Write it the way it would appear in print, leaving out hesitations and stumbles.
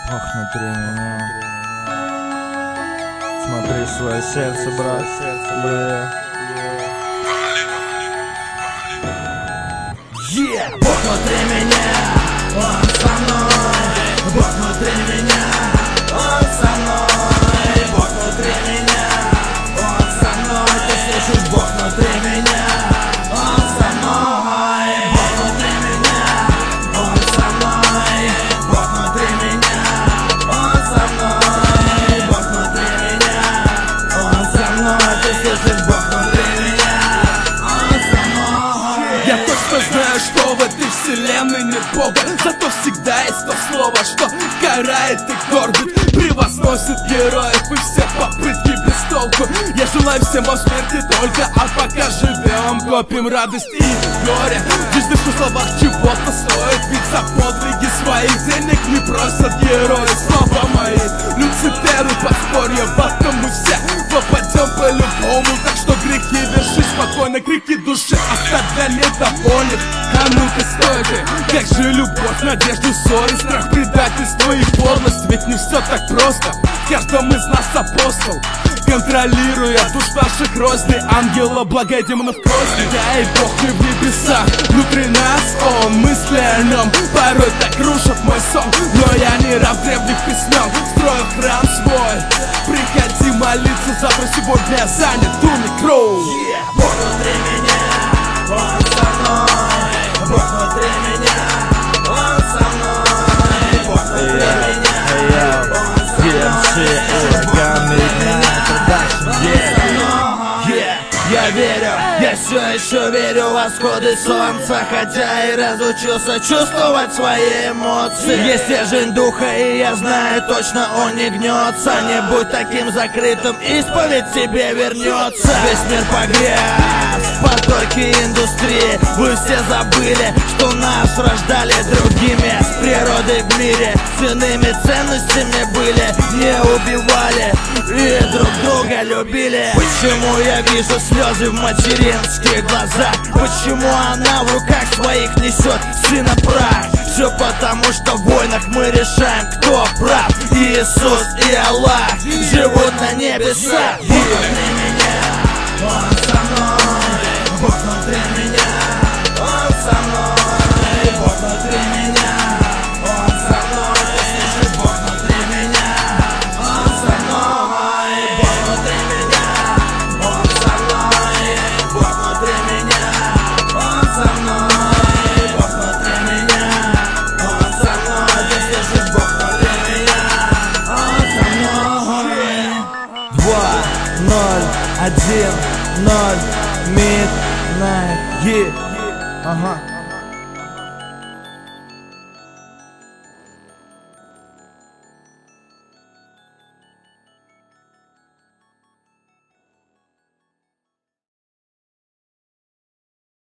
Бог внутри меня. Смотри в свое сердце, брат. Бог внутри меня, Он со мной. Бог внутри меня, Он со мной. Бог внутри меня, Он со мной. Ты слышишь, Бог внутри меня, Он со мной. Бог внутри меня, Он со мной. Бог внутри меня, Он со мной. Бог внутри меня, Он со мной. Ты слышишь, Бог внутри меня, Он со мной. Я точно знаю, что в этой вселенной нет Бога, зато всегда есть то слово, что карает и кормит, превозносит героев и все попытки без толку. Я желаю всем вам смерти только, а пока живем, копим радость и горе. Жизнь лишь в словах чего-то стоит, ведь за подвиги своих денег не просят герои. Слова мои, Люциферу подспорье, в этом мы все попадем по-любому. Так что грехи верши спокойно, крики души оставь для недовольных. А ну-ка стойте, как же любовь, надежду, ссоры, страх, предательство и подлость. Ведь не все так просто, в каждом из нас апостол, контролируя душ наших розни, ангела блага и демонов козни. Да и Бог не в небесах, внутри нас Он, мысли о нем порой так рушат мой сон. Но я не раб древних письмен, строю храм свой. Приходи молиться, завтра сегодня я занят, Думи Кроу. Бог внутри меня, Он со мной. Бог внутри меня, Он со мной. Бог внутри меня, Он со мной. Я верю, я все еще верю в восходы солнца, хотя и разучился чувствовать свои эмоции. Есть стержень духа, и я знаю точно, он не гнется. Не будь таким закрытым, исповедь тебе вернется. Весь мир погряз в потоке индустрии. Вы все забыли, что нас рождали другими. С природой в мире, с иными ценностями были. Не убивали и друг друга любили. Почему я вижу слезы в материнских глазах? Почему она в руках своих несет сына прах? Все потому, что в войнах мы решаем, кто прав. Иисус и Аллах живут на небесах. Бог внутри меня, Он со мной. Бог внутри меня, Он со мной. Бог внутри меня, Он со мной. Ты слышишь, Бог внутри меня, Он со мной. Бог внутри меня, Он со мной. Бог внутри меня, Он со мной. Бог внутри меня, Он со мной. Ты слышишь, Бог внутри меня, Он со мной. 2, 0, 1, 0, Midnight. Ага.